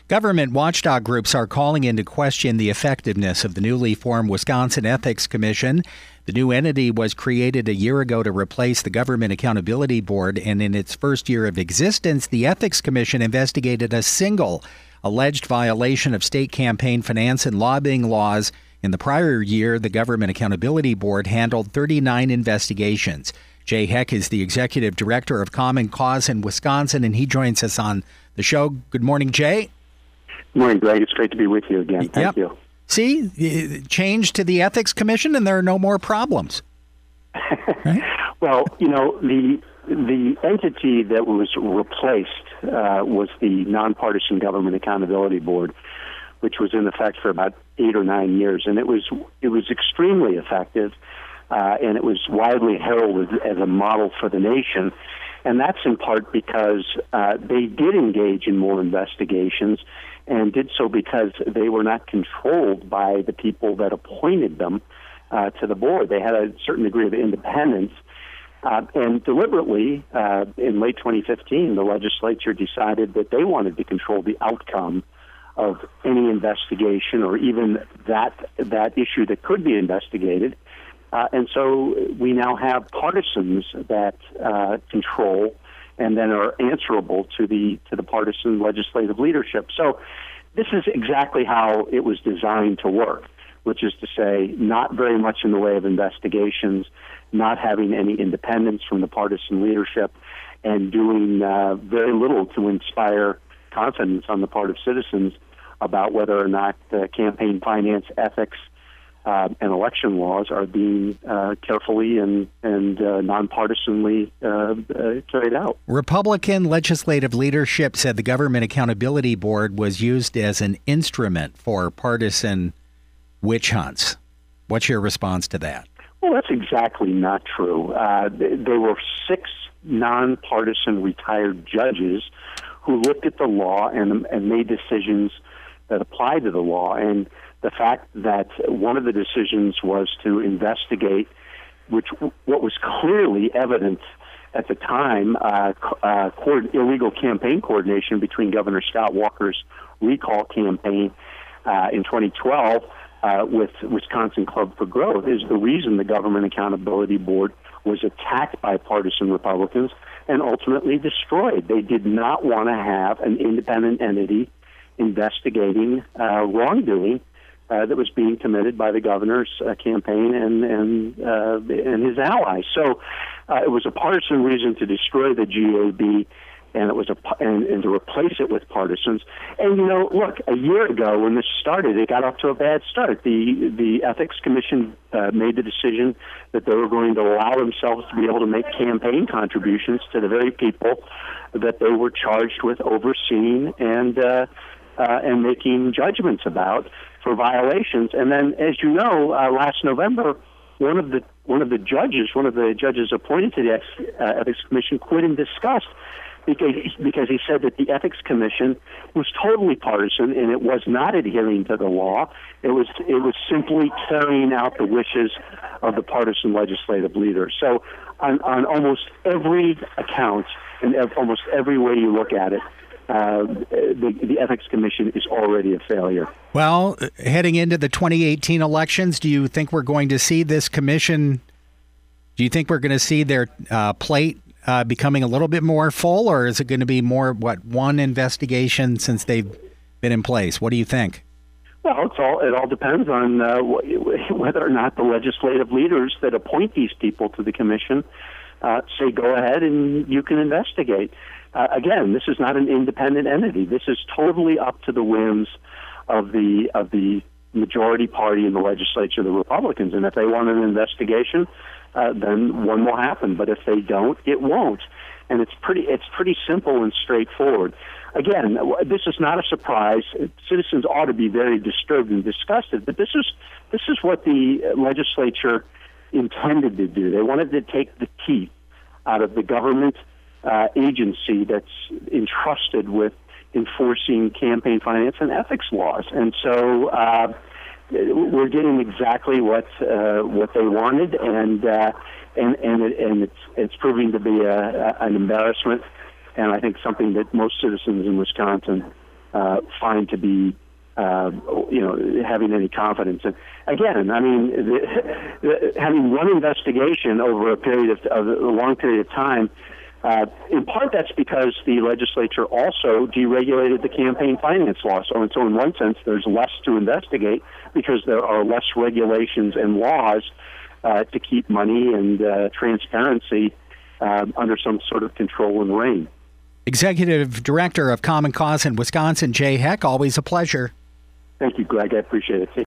Government watchdog groups are calling into question the effectiveness of the newly formed Wisconsin Ethics Commission. The new entity was created a year ago to replace the Government Accountability Board, and in its first year of existence, the Ethics Commission investigated a single alleged violation of state campaign finance and lobbying laws. In the prior year, the Government Accountability Board handled 39 investigations. Jay Heck is the executive director of Common Cause in Wisconsin, and he joins us on the show. Good morning, Jay. Good morning, Greg. It's great to be with you again. Thank you. See, change to the Ethics Commission, and there are no more problems. Right? Well, the entity that was replaced was the Nonpartisan Government Accountability Board, which was in effect for about 8 or 9 years, and it was extremely effective, and it was widely heralded as a model for the nation. And that's in part because they did engage in more investigations, and did so because they were not controlled by the people that appointed them to the board. They had a certain degree of independence. And deliberately, in late 2015, the legislature decided that they wanted to control the outcome of any investigation or even that issue that could be investigated. And so we now have partisans that control and then are answerable to the partisan legislative leadership. So this is exactly how it was designed to work, which is to say not very much in the way of investigations, not having any independence from the partisan leadership, and doing very little to inspire confidence on the part of citizens about whether or not campaign finance ethics and election laws are being carefully and nonpartisanly carried out. Republican legislative leadership said the Government Accountability Board was used as an instrument for partisan witch hunts. What's your response to that? Well, that's exactly not true. There were 6 nonpartisan retired judges who looked at the law and made decisions that applied to the law. And the fact that one of the decisions was to investigate, what was clearly evident at the time, illegal campaign coordination between Governor Scott Walker's recall campaign in 2012 with Wisconsin Club for Growth, is the reason the Government Accountability Board was attacked by partisan Republicans and ultimately destroyed. They did not want to have an independent entity investigating wrongdoing that was being committed by the governor's campaign and his allies. So it was a partisan reason to destroy the GAB, and it was and to replace it with partisans. And look, a year ago when this started, it got off to a bad start. The Ethics Commission made the decision that they were going to allow themselves to be able to make campaign contributions to the very people that they were charged with overseeing and making judgments about for violations. And then, as you know, last November, one of the judges appointed to the Ethics Commission quit in disgust because he said that the Ethics Commission was totally partisan and it was not adhering to the law. It was simply carrying out the wishes of the partisan legislative leaders. So on almost every account and almost every way you look at it, the Ethics Commission is already a failure. Well, heading into the 2018 elections, do you think we're going to see this commission? Do you think we're going to see their plate becoming a little bit more full, or is it going to be more, one investigation since they've been in place? What do you think? Well, it all depends on whether or not the legislative leaders that appoint these people to the commission say, go ahead and you can investigate. Again, this is not an independent entity. This is totally up to the whims of the majority party in the legislature, the Republicans. And if they want an investigation, then one will happen. But if they don't, it won't. And it's pretty simple and straightforward. Again, this is not a surprise. Citizens ought to be very disturbed and disgusted. But this is what the legislature intended to do. They wanted to take the teeth out of the government agency that's entrusted with enforcing campaign finance and ethics laws. And so we're getting exactly what they wanted, and it's proving to be an embarrassment, and I think something that most citizens in Wisconsin find to be having any confidence. And again, I mean, having one investigation over a long period of time, in part that's because the legislature also deregulated the campaign finance law. So in one sense, there's less to investigate because there are less regulations and laws to keep money and transparency under some sort of control and reign. Executive Director of Common Cause in Wisconsin, Jay Heck, always a pleasure. Thank you, Greg. I appreciate it.